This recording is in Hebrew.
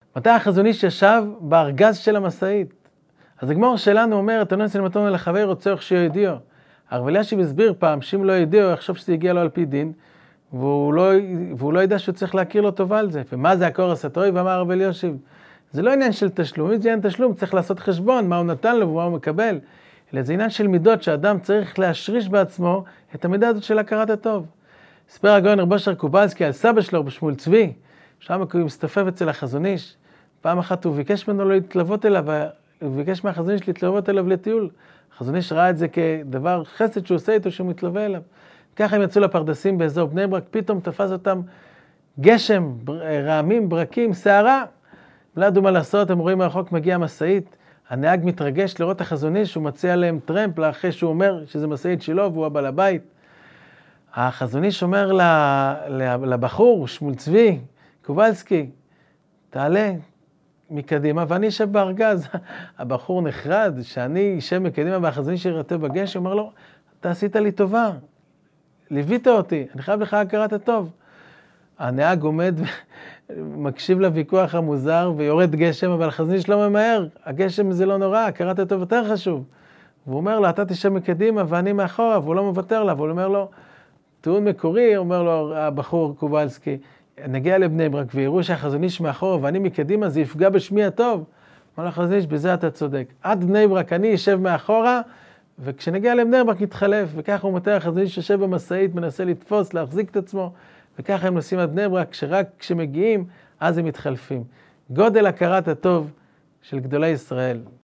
מתי החזון איש ישב בארגז של המשאית? אז הגמור שלנו אומר, תנו ניסן מתון לחבר רוצה איך שיהיה ידיעו. הרב אלישיב הסביר פעם, שאם לא ידיעו, יחשוב שזה הגיע לו על פי דין, והוא לא ידע שהוא צריך להכיר לו טובה על זה. ומה זה הקורס התורי? ואמר הרב אלישיב, זה לא עניין של תשלום, אם זה עניין תשלום, צריך לעשות חשבון, מה הוא נתן לו ומה הוא מקבל. אלא זה עניין של מידות, שאדם צריך להשריש בעצמו את המידה הזאת של הכרת הטוב. הספר הגאון רב אושר קובלסקי על סבא שלו בשמואל צבי, שם הוא מסתופף אצל החזון איש. פעם אחת הוא ביקש ממנו לא להתלוות אליו, הוא ביקש מהחזון איש להתלוות אליו לטיול. החזון איש ראה את זה כדבר חסד שהוא עושה איתו, שהוא מתלווה אליו. ככה הם יצאו לפרדסים באזור בני ברק, פתאום תפס אותם גשם, רעמים, ברקים, שערה. לא ידעו מה לעשות, הם רואים מרחוק מגיע משאית, הנהג מתרגש לראות החזון איש, הוא מציע להם טרמפ, אחרי שהוא אומר שזה משאית שלו והוא הבעל הבית. החזון איש אומר לבחור, שמואל צבי, קובלסקי, תעלה מקדימה ואני אשב בארגז. הבחור נחרד שאני אשב מקדימה והחזון איש ירטה בגשם, אומר לו, אתה עשית לי טובה, ליווית אותי, אני חייב לך הכרת הטוב. הנהג עומד ומקשיב לוויכוח המוזר ויורד גשם, אבל החזון איש לא ממהר, הגשם זה לא נורא, הכרת הטוב יותר חשוב. והוא אומר לו, אתה תשב מקדימה ואני מאחורה, והוא לא מוותר לה, והוא אומר לו, טיעון מקורי, אומר לו הבחור קובלסקי, נגיע לבני ברק ויראו שהחזון איש מאחורה ואני מקדימה, זה יפגע בשמי הטוב. אומר לו החזון איש, בזה אתה צודק. עד בני ברק אני אשב מאחורה, וכשנגיע לבני ברק נתחלף, וככה הוא מתאר החזון איש יושב במשאית, מנסה לתפוס, להחזיק את עצמו, וככה הם נוסעים עד בני ברק, שרק כשמגיעים, אז הם מתחלפים. גודל הכרת הטוב של גדולי ישראל.